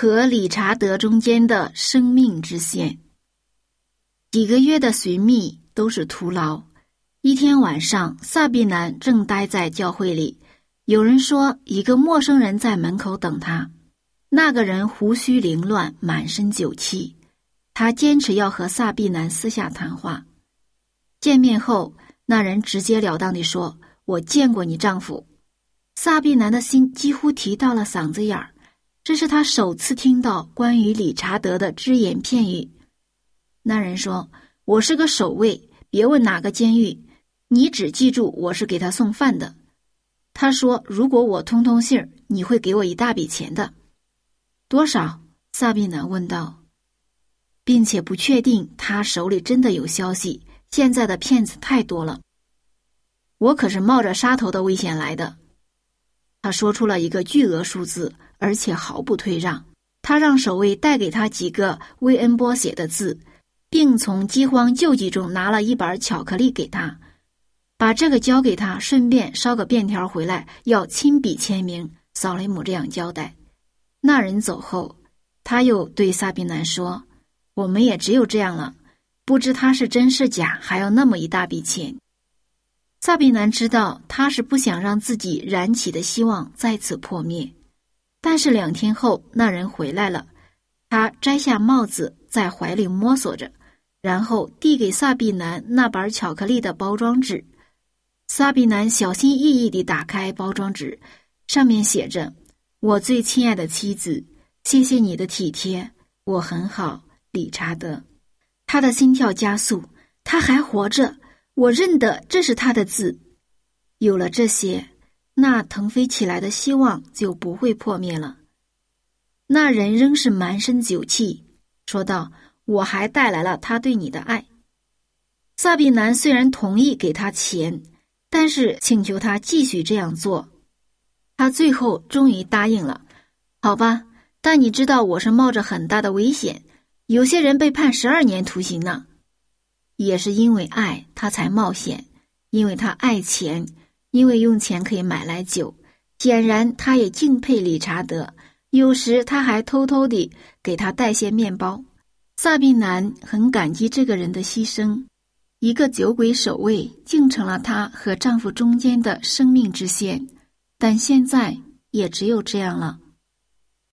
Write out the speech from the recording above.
和理查德中间的生命之线。几个月的寻觅都是徒劳。一天晚上，萨比南正待在教会里，有人说一个陌生人在门口等他。那个人胡须凌乱，满身酒气。他坚持要和萨比南私下谈话。见面后，那人直截了当地说：“我见过你丈夫。”萨比南的心几乎提到了嗓子眼儿，这是他首次听到关于理查德的只言片语。那人说：“我是个守卫，别问哪个监狱，你只记住我是给他送饭的。”他说：“如果我通信儿，你会给我一大笔钱的。”多少？萨比南问道，并且不确定他手里真的有消息，现在的骗子太多了。我可是冒着杀头的危险来的。他说出了一个巨额数字，而且毫不退让。他让守卫带给他几个威恩波写的字，并从饥荒救济中拿了一板巧克力给他，把这个交给他，顺便捎个便条回来，要亲笔签名。扫雷姆这样交代。那人走后，他又对萨比南说：“我们也只有这样了，不知他是真是假，还要那么一大笔钱。”萨比南知道他是不想让自己燃起的希望再次破灭。但是2天后，那人回来了，他摘下帽子，在怀里摸索着，然后递给萨比南那板巧克力的包装纸。萨比南小心翼翼地打开包装纸，上面写着：“我最亲爱的妻子，谢谢你的体贴，我很好，理查德。”他的心跳加速，他还活着，我认得这是他的字。有了这些，那腾飞起来的希望就不会破灭了。那人仍是满身酒气，说道：“我还带来了他对你的爱。”萨比南虽然同意给他钱，但是请求他继续这样做。他最后终于答应了。好吧，但你知道我是冒着很大的危险，有些人被判12年徒刑呢。也是因为爱，他才冒险，因为他爱钱，因为用钱可以买来酒。显然他也敬佩理查德，有时他还偷偷地给他带些面包。萨比南很感激这个人的牺牲，一个酒鬼守卫竟成了她和丈夫中间的生命之线，但现在也只有这样了。